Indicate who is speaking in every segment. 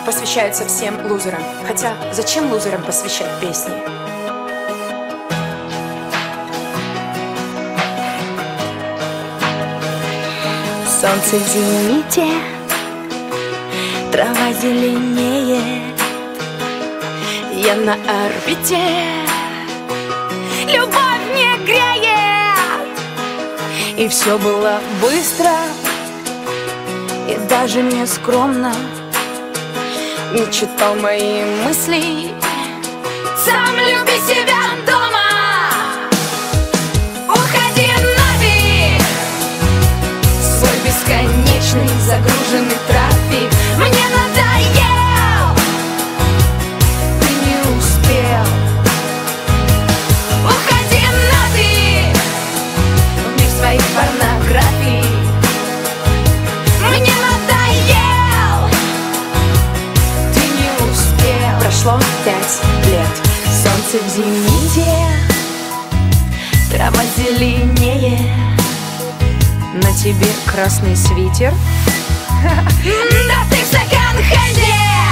Speaker 1: посвящается всем лузерам. Хотя, зачем лузерам посвящать песни?
Speaker 2: Солнце в зените, трава зеленее,
Speaker 1: Я на орбите,
Speaker 2: любовь не греет.
Speaker 1: и все было быстро,
Speaker 2: И даже не скромно
Speaker 1: не читал мои мысли.
Speaker 2: сам люби себя дома. Уходи нафиг,
Speaker 1: Свой бесконечный загруженный трафик
Speaker 2: мне надоел.
Speaker 1: ты не успел.
Speaker 2: Уходи нафиг,
Speaker 1: В мир своих порнографий
Speaker 2: мне надоел.
Speaker 1: ты не успел. Прошло 5 лет, солнце в зените,
Speaker 2: Трава зеленее,
Speaker 1: на тебе красный свитер.
Speaker 2: да ты в секонд-хенде.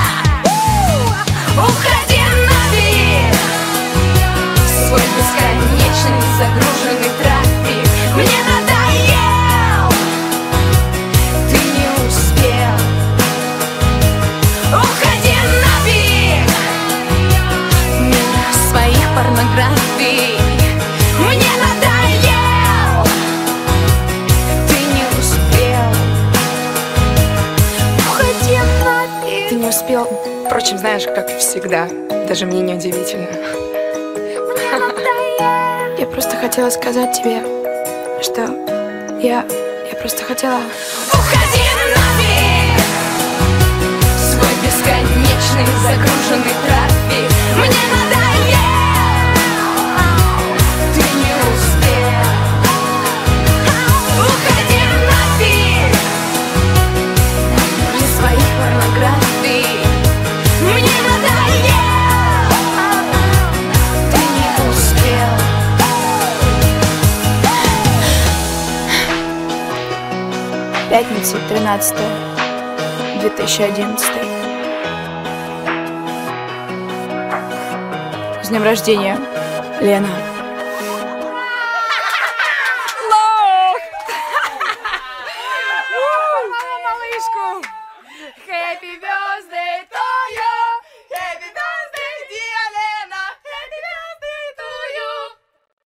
Speaker 2: Уходи нафиг,
Speaker 1: Свой бесконечный загруженный трафик
Speaker 2: мне надоел.
Speaker 1: ты не успел.
Speaker 2: Уходи нафиг,
Speaker 1: Мир своих порнографий
Speaker 2: мне надоел.
Speaker 1: ты не успел.
Speaker 2: Уходи нафиг,
Speaker 1: Ты не успел. Впрочем, знаешь, как всегда, даже мне не удивительно.
Speaker 2: мне надоел.
Speaker 1: Я просто хотела сказать тебе, что я просто хотела
Speaker 2: Уходи нафиг,
Speaker 1: свой бесконечный загруженный трафик.
Speaker 2: мне надоел.
Speaker 1: Ты не успел.
Speaker 2: Уходи нафиг,
Speaker 1: Из своих порнографий
Speaker 2: мне надоел.
Speaker 1: ты не успел. Пятница, 13-2011. С днем рождения, Лена.
Speaker 2: Малышку! Happy birthday!